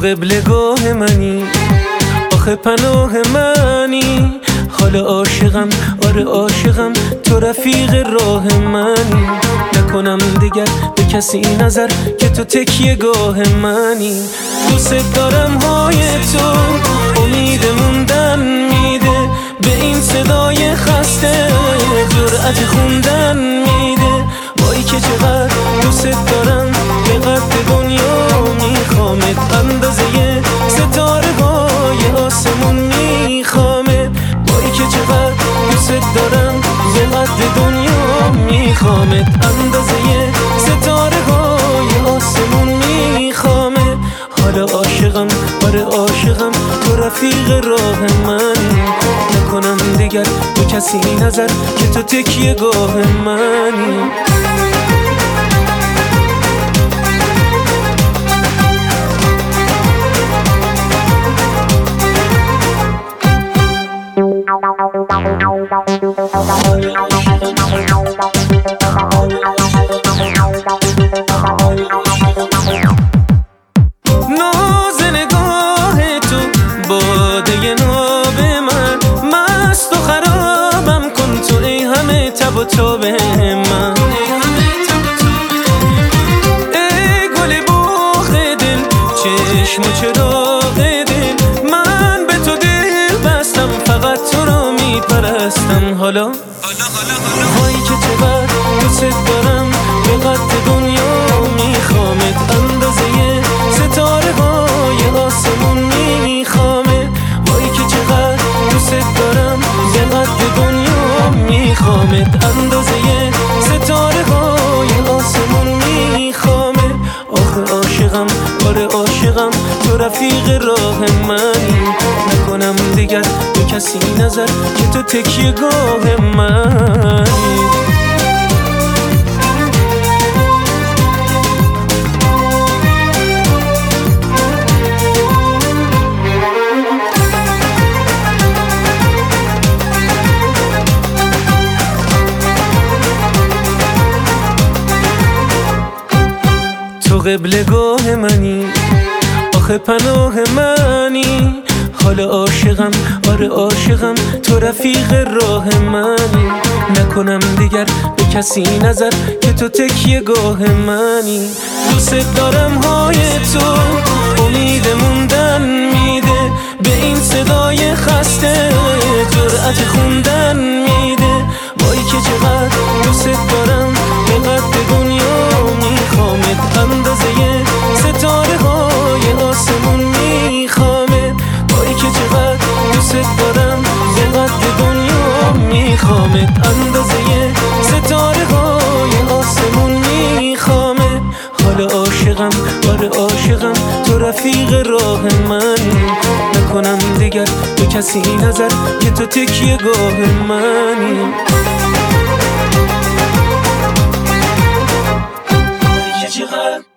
قبلگاه منی، آخه پناه منی. حالا عاشقم، آره عاشقم، تو رفیق راه منی. نکنم دیگر به کسی نظر که تو تکیه گاه منی. دوست دارم های تو امید موندن میده، به این صدای خسته جرأت خوندن میده. وای که چقدر دوست دارم، به قد دنیا میخوامت، اندازه ستاره های آسمون میخوامت. وای که چقدر دوست دارم، به قد دنیا میخوامت، اندازه ستاره های آسمون میخوامت. حالا عاشقم، آره عاشقم، تو رفیق راه منی. نکنم دیگر به کسی نظر که تو تکیه گاه منی. ناز نگاه تو باده ناب من، مست و خرابم کن تو ای همه تب و تاب من. ای گل باغ دل، چشم و چراغ دل، من به تو دل بستم، فقط تو را میپرستم. حالا وای که چقدر دوست دارم، به قد دنیا میخوامت، اندازه ستاره های آسمون میخوامت. وای که چقدر دوست دارم، به قد دنیا میخوامت، اندازه ستاره های آسمون میخوامت. آخه عاشقم، آره عاشقم، تو رفیق راه منی. نکنم دیگر به کسی نظر که تو تکیه گاه منی. تو قبلگاه منی، آخه پناه منی. حالا عاشقم، آره عاشقم، تو رفیق راه منی. نکنم دیگر به کسی نظر که تو تکیه گاه منی. دوست دارم های تو امید موندن میده، به این صدای خسته جرأت خوندن میده. وای که چقدر دوست دارم، به قد دنیا میخوامت، اندازه ستاره های آسمون میخوامت. وای که چقدر دوست دارم، به قد دنیا میخوامت، اندازه ستاره های آسمون میخوامت. حالا عاشقم، آره عاشقم، تو رفیق راه منی. نکنم دیگر به کسی نظر که تو تکیه گاه منی. چقدر